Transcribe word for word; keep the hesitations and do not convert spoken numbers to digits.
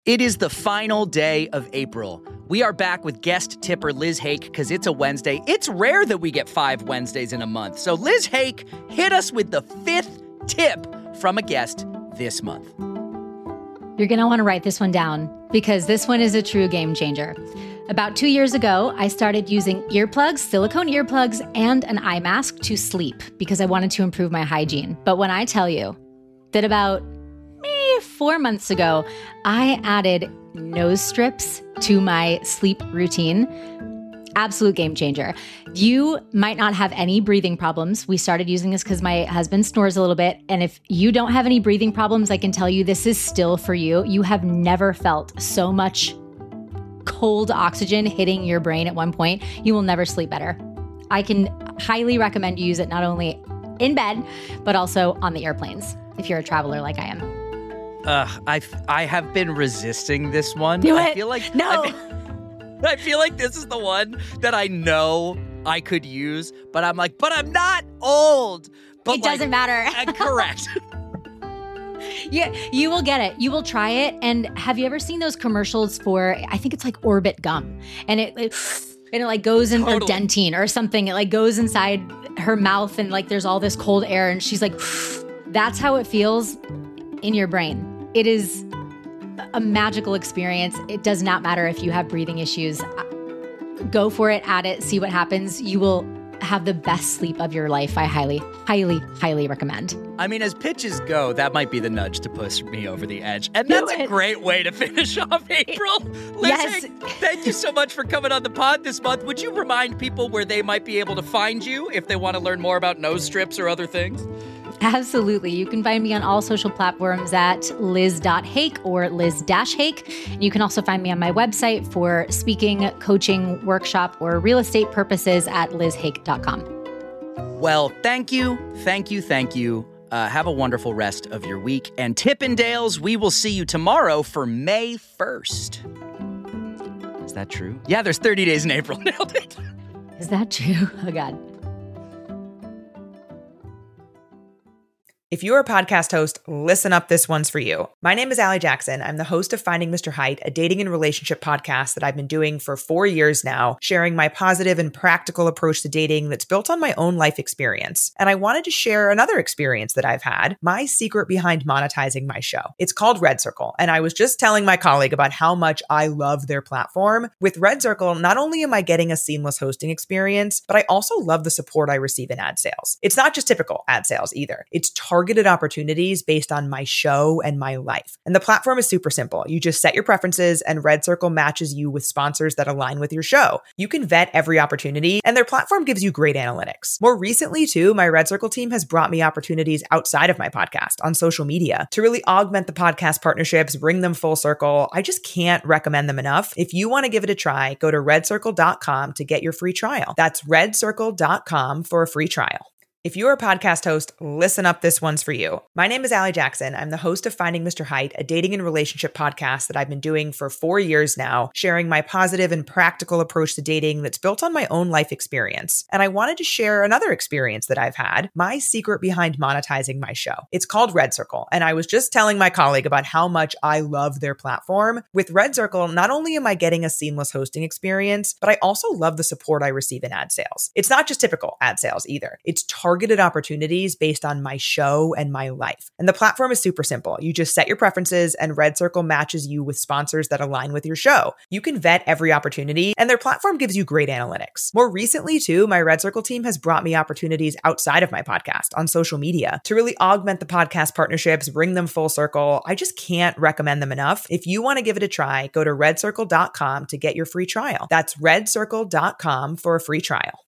It is the final day of April. We are back with guest tipper Liz Hake because it's a Wednesday. It's rare that we get five Wednesdays in a month. So Liz Hake hit us with the fifth tip from a guest this month. You're going to want to write this one down because this one is a true game changer. About two years ago, I started using earplugs, silicone earplugs, and an eye mask to sleep because I wanted to improve my hygiene. But when I tell you that about eh, four months ago, I added nose strips to my sleep routine, absolute game changer. You might not have any breathing problems. We started using this because my husband snores a little bit. And if you don't have any breathing problems, I can tell you this is still for you. You have never felt so much cold oxygen hitting your brain at one point. You will never sleep better. I can highly recommend you use it not only in bed, but also on the airplanes if you're a traveler like I am. Uh, I I have been resisting this one. Do I it. feel like No. I feel, I feel like this is the one that I know I could use, but I'm like, but I'm not old. But It like, doesn't matter. uh, correct. Yeah, you will get it. You will try it. And have you ever seen those commercials for, I think it's like Orbit gum, and it, it and it like goes in, Totally. or Dentine or something. It like goes inside her mouth and like there's all this cold air and she's like, that's how it feels in your brain. It is a magical experience. It does not matter if you have breathing issues. Go for it, add it, see what happens. You will have the best sleep of your life. I highly, highly, highly recommend. I mean, as pitches go, that might be the nudge to push me over the edge. And Do that's it. a great way to finish off April. Liz Yes. Hake, thank you so much for coming on the pod this month. Would you remind people where they might be able to find you if they want to learn more about nose strips or other things? Absolutely. You can find me on all social platforms at liz dot hake or liz-hake. And you can also find me on my website for speaking, coaching, workshop, or real estate purposes at liz hake dot com. Well, thank you, thank you, thank you. Uh, have a wonderful rest of your week. And Tippendales, we will see you tomorrow for May first. Is that true? Yeah, there's thirty days in April. Nailed it. Is that true? Oh, God. If you're a podcast host, listen up, this one's for you. My name is Allie Jackson. I'm the host of Finding Mister Height, a dating and relationship podcast that I've been doing for four years now, sharing my positive and practical approach to dating that's built on my own life experience. And I wanted to share another experience that I've had, my secret behind monetizing my show. It's called Red Circle, and I was just telling my colleague about how much I love their platform. With Red Circle, not only am I getting a seamless hosting experience, but I also love the support I receive in ad sales. It's not just typical ad sales either. It's targeted targeted opportunities based on my show and my life. And the platform is super simple. You just set your preferences and Red Circle matches you with sponsors that align with your show. You can vet every opportunity and their platform gives you great analytics. More recently too, my Red Circle team has brought me opportunities outside of my podcast on social media to really augment the podcast partnerships, bring them full circle. I just can't recommend them enough. If you want to give it a try, go to red circle dot com to get your free trial. That's red circle dot com for a free trial. If you're a podcast host, listen up, this one's for you. My name is Allie Jackson. I'm the host of Finding Mister Height, a dating and relationship podcast that I've been doing for four years now, sharing my positive and practical approach to dating that's built on my own life experience. And I wanted to share another experience that I've had, my secret behind monetizing my show. It's called Red Circle, and I was just telling my colleague about how much I love their platform. With Red Circle, not only am I getting a seamless hosting experience, but I also love the support I receive in ad sales. It's not just typical ad sales either. It's targeted targeted opportunities based on my show and my life. And the platform is super simple. You just set your preferences and Red Circle matches you with sponsors that align with your show. You can vet every opportunity and their platform gives you great analytics. More recently too, my Red Circle team has brought me opportunities outside of my podcast on social media to really augment the podcast partnerships, bring them full circle. I just can't recommend them enough. If you want to give it a try, go to red circle dot com to get your free trial. That's red circle dot com for a free trial.